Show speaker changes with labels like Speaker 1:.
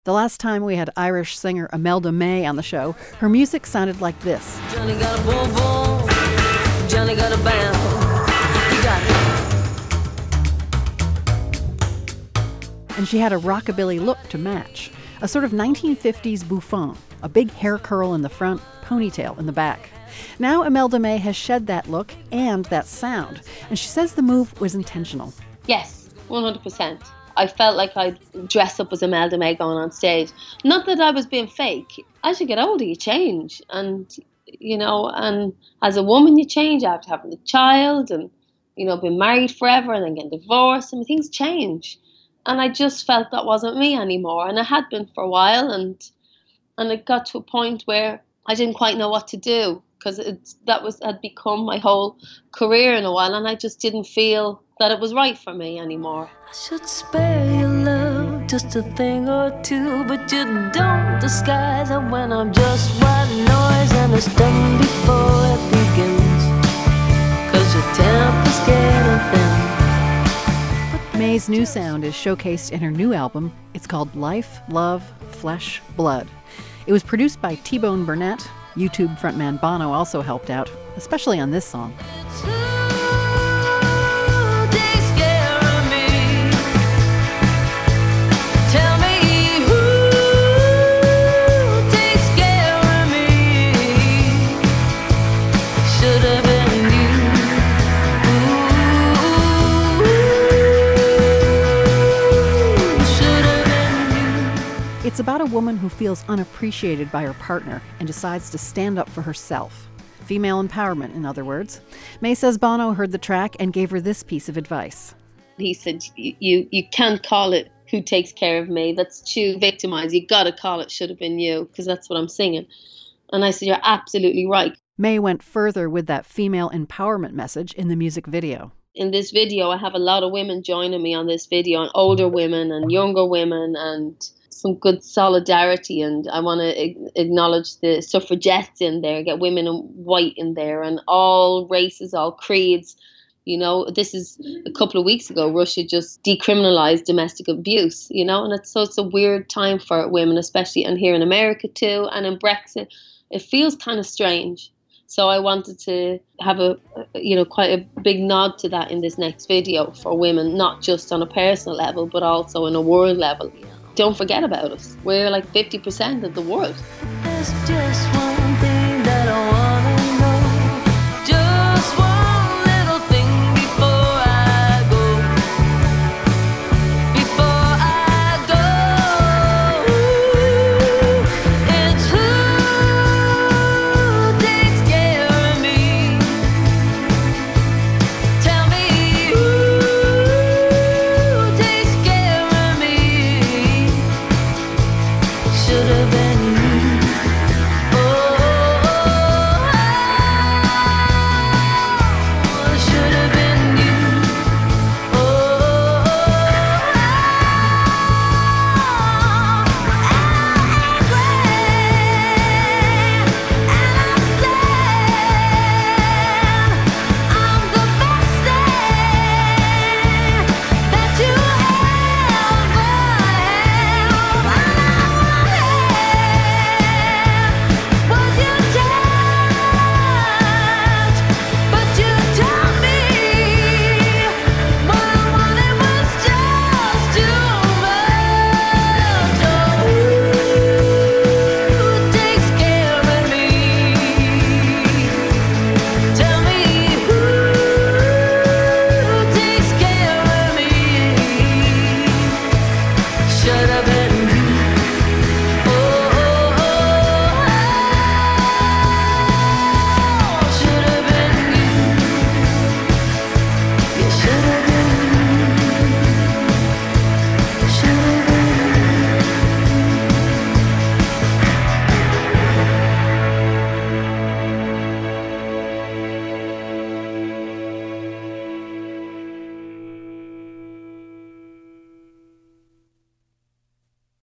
Speaker 1: The last time we had Irish singer Imelda May on the show, her music sounded like this.
Speaker 2: Johnny got a boom boom, Johnny got a bam. You got it.
Speaker 1: And she had a rockabilly look to match. A sort of 1950s bouffant, a big hair curl in the front, ponytail in the back. Now Imelda May has shed that look and that sound, and she says the move was intentional.
Speaker 3: Yes, 100%. I felt like I'd dress up as Imelda May going on stage. Not that I was being fake. As you get older, you change. And, and as a woman, you change after having a child and, being married forever and then getting divorced. Things change. And I just felt that wasn't me anymore. And it had been for a while. And it got to a point where I didn't quite know what to do, because had become my whole career in a while. And I just didn't feel that it was right for me anymore.
Speaker 2: I should spare your love just a thing or two, but you don't disguise it when I'm just white noise and it's done before it begins, 'cause your temper's getting thin.
Speaker 1: May's new sound is showcased in her new album. It's called Life, Love, Flesh, Blood. It was produced by T-Bone Burnett. YouTube frontman Bono also helped out, especially on this song. It's about a woman who feels unappreciated by her partner and decides to stand up for herself. Female empowerment, in other words. May says Bono heard the track and gave her this piece of advice.
Speaker 3: He said, you can't call it Who Takes Care of Me. That's too victimized. You got to call it Should Have Been You, because that's what I'm singing. And I said, you're absolutely right.
Speaker 1: May went further with that female empowerment message in the music video.
Speaker 3: In this video, I have a lot of women joining me on this video, and older women and younger women, and some good solidarity. And I want to acknowledge the suffragettes in there, get women in white in there, and all races, all creeds. This is a couple of weeks ago, Russia just decriminalized domestic abuse, and it's a weird time for women, especially, and here in America too, and in Brexit. It feels kind of strange. So I wanted to have quite a big nod to that in this next video for women, not just on a personal level, but also on a world level. Don't forget about us. We're like 50% of the world.
Speaker 2: There's just one thing that I wanna know. Just one little thing before I go. Before I go. It's who takes care of me. Tell me who takes care of me. Should have been